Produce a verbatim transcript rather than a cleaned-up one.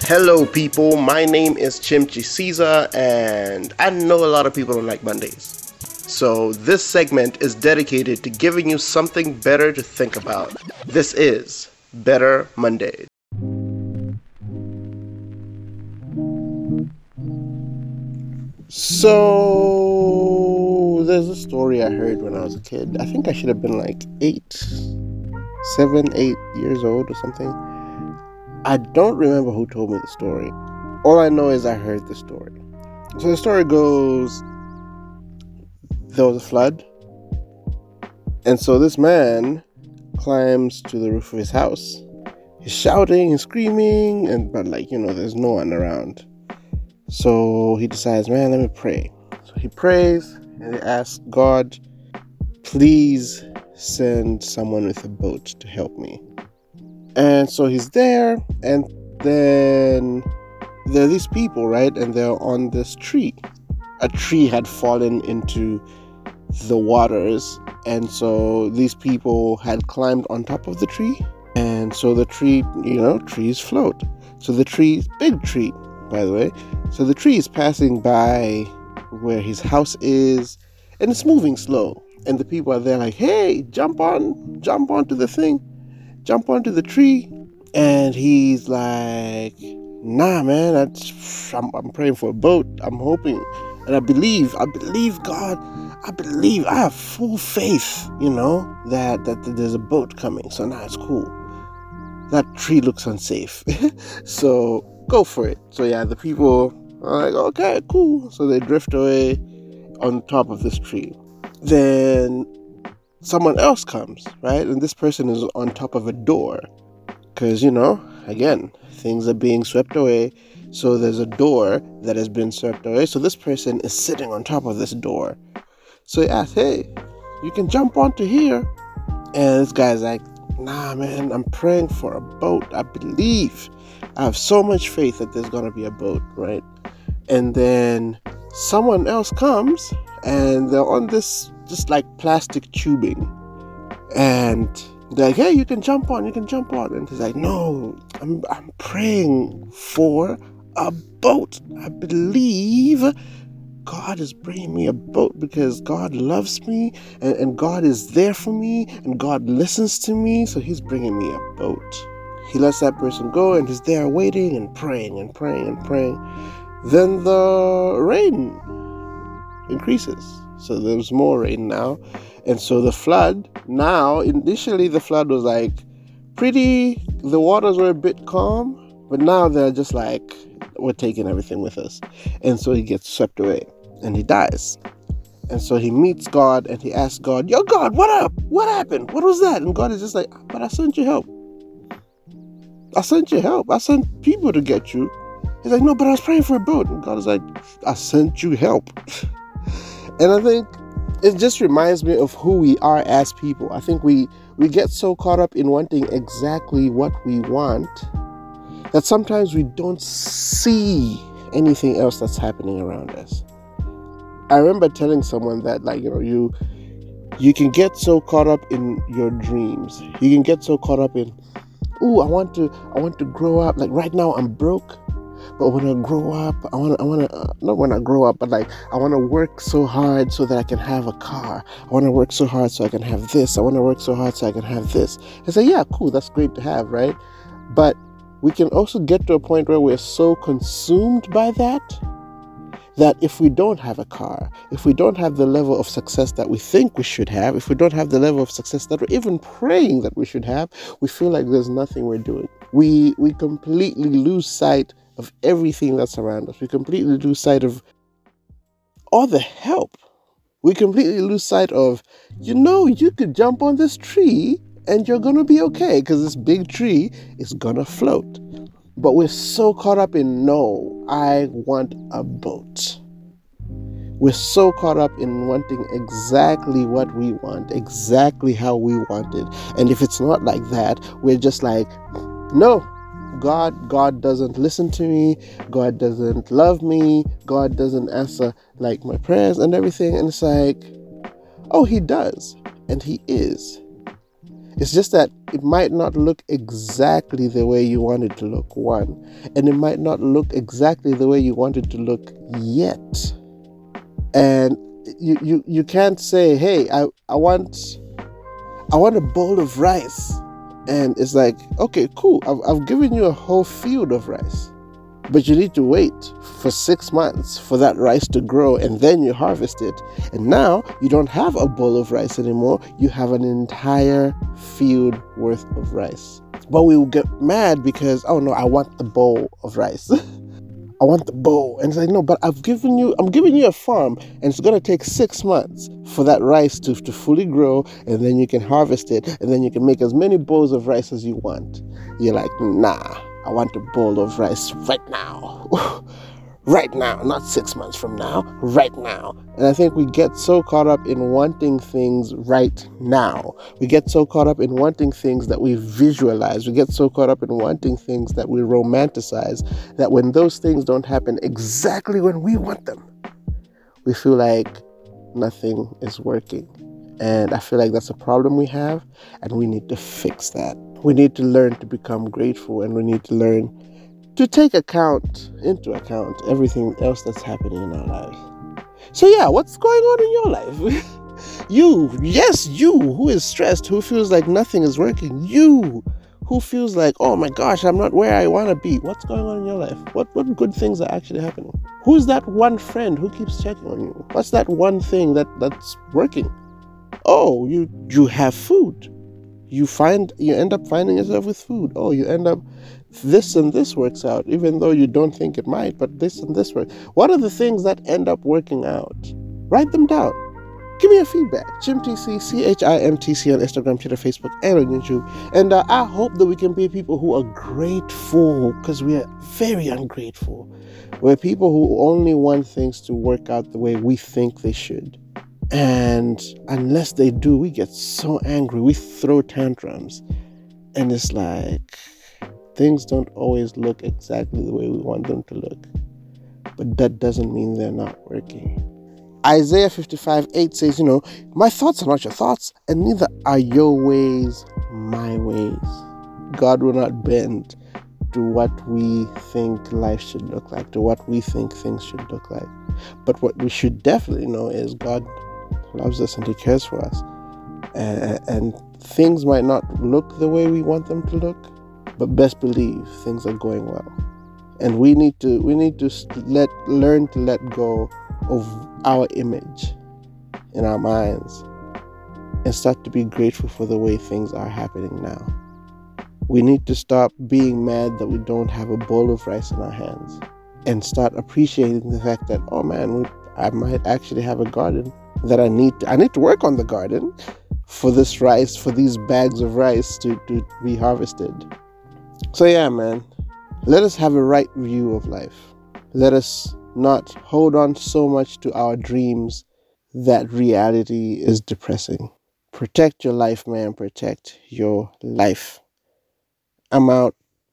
Hello, people. My name is Chimchi Caesar, and I know a lot of people don't like Mondays. So, this segment is dedicated to giving you something better to think about. This is Better Mondays. So, there's a story I heard when I was a kid. I think I should have been like eight, seven, eight years old or something. I don't remember who told me the story. All I know is I heard the story. So the story goes, there was a flood. And so this man climbs to the roof of his house. He's shouting and screaming, and but like, you know, there's no one around. So he decides, man, let me pray. So he prays and he asks God, please send someone with a boat to help me. And so he's there, and then there are these people, right? And they're on this tree. A tree had fallen into the waters, and so these people had climbed on top of the tree. And so the tree, you know, trees float. So the tree, big tree, by the way. So the tree is passing by where his house is, and it's moving slow. And the people are there like, hey, jump on, jump onto the thing. Jump onto the tree. And he's like, nah, man, I, I'm, I'm praying for a boat. I'm hoping, and I believe, I believe God, I believe, I have full faith, you know, that, that, that there's a boat coming. So now it's cool. That tree looks unsafe. So go for it. So yeah, the people are like, okay, cool. So they drift away on top of this tree. Then someone else comes, right? And this person is on top of a door. Because, you know, again, things are being swept away. So there's a door that has been swept away. So this person is sitting on top of this door. So he asks, hey, you can jump onto here. And this guy's like, nah, man, I'm praying for a boat. I believe. I have so much faith that there's going to be a boat, right? And then someone else comes and they're on this just like plastic tubing. And they're like, hey, you can jump on, you can jump on. And he's like, no, I'm I'm praying for a boat. I believe God is bringing me a boat because God loves me and, and God is there for me and God listens to me. So he's bringing me a boat. He lets that person go and he's there waiting and praying and praying and praying. Then the rain increases. So there's more rain now. And so the flood, now, initially the flood was like pretty, the waters were a bit calm, but now they're just like, we're taking everything with us. And so he gets swept away and he dies. And so he meets God and he asks God, yo, God, what up? What happened? What was that? And God is just like, but I sent you help. I sent you help. I sent people to get you. He's like, no, but I was praying for a boat. And God is like, I sent you help. And I think it just reminds me of who we are as people. I think we, we get so caught up in wanting exactly what we want that sometimes we don't see anything else that's happening around us. I remember telling someone that, like, you know, you you can get so caught up in your dreams. You can get so caught up in, ooh, I want to I want to grow up. Like right now I'm broke. But when I grow up, I want to, I want to, uh, not when I grow up, but like, I want to work so hard so that I can have a car. I want to work so hard so I can have this. I want to work so hard so I can have this. I say, yeah, cool. That's great to have, right? But we can also get to a point where we're so consumed by that, that if we don't have a car, if we don't have the level of success that we think we should have, if we don't have the level of success that we're even praying that we should have, we feel like there's nothing we're doing. We, we completely lose sight of everything that's around us. We completely lose sight of all the help. We completely lose sight of, you know, you could jump on this tree and you're going to be okay because this big tree is going to float. But we're so caught up in, no, I want a boat. We're so caught up in wanting exactly what we want, exactly how we want it. And if it's not like that, we're just like, no. God, God doesn't listen to me. God doesn't love me. God doesn't answer like my prayers and everything. And it's like, oh, he does. And he is. It's just that it might not look exactly the way you want it to look, one, and it might not look exactly the way you want it to look yet. And you you, you can't say, hey, I, I want I want a bowl of rice. And it's like, okay, cool. I've, I've given you a whole field of rice. But you need to wait for six months for that rice to grow, and then you harvest it. And now you don't have a bowl of rice anymore. You have an entire field worth of rice. But we will get mad because, oh no, I want the bowl of rice. I want the bowl. And it's like, no, but I've given you, I'm giving you a farm, and it's going to take six months for that rice to, to fully grow, and then you can harvest it, and then you can make as many bowls of rice as you want. You're like, nah. I want a bowl of rice right now. Right now, not six months from now, right now. And I think we get so caught up in wanting things right now. We get so caught up in wanting things that we visualize. We get so caught up in wanting things that we romanticize, that when those things don't happen exactly when we want them, we feel like nothing is working. And I feel like that's a problem we have, and we need to fix that. We need to learn to become grateful, and we need to learn to take account, into account, everything else that's happening in our lives. So yeah, what's going on in your life? You, yes, you who is stressed, who feels like nothing is working. You who feels like, oh my gosh, I'm not where I want to be. What's going on in your life? What what good things are actually happening? Who's that one friend who keeps checking on you? What's that one thing that, that's working? Oh, you you have food. You find you end up finding yourself with food. Oh, you end up this and this works out, even though you don't think it might, but this and this works. What are the things that end up working out? Write them down. Give me a feedback. ChimTC, C H I M T C on Instagram, Twitter, Facebook, and on YouTube. And uh, I hope that we can be people who are grateful, because we are very ungrateful. We're people who only want things to work out the way we think they should. And unless they do, we get so angry. We throw tantrums. And it's like, things don't always look exactly the way we want them to look. But that doesn't mean they're not working. Isaiah fifty-five eight says, you know, my thoughts are not your thoughts, and neither are your ways my ways. God will not bend to what we think life should look like, to what we think things should look like. But what we should definitely know is God loves us and He cares for us. And, and things might not look the way we want them to look, but best believe things are going well. And we need to we need to let learn to let go of our image in our minds and start to be grateful for the way things are happening now. We need to stop being mad that we don't have a bowl of rice in our hands and start appreciating the fact that, oh man, we, I might actually have a garden that I need to, I need to work on the garden for this rice, for these bags of rice to, to be harvested. So yeah, man, let us have a right view of life. Let us not hold on so much to our dreams that reality is depressing. Protect your life, man. Protect your life. I'm out.